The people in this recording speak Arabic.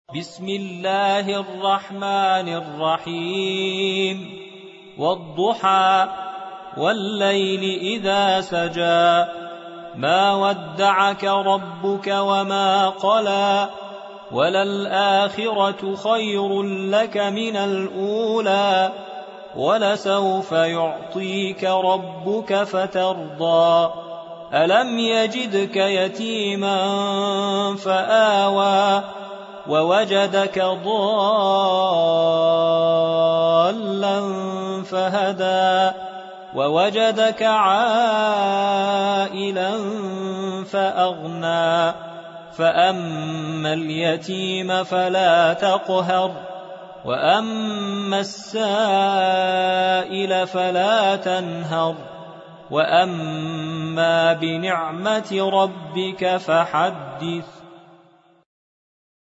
بسم الله الرحمن الرحيم والضحى والليل إذا سجى ما ودعك ربك وما قلى وللآخرة خير لك من الأولى ولسوف يعطيك ربك فترضى ألم يجدك يتيما فآوى ووجدك ضالا فهدى ووجدك عائلا فأغنى فأما اليتيم فلا تقهر وأما السائل فلا تنهر وأما بنعمة ربك فحدث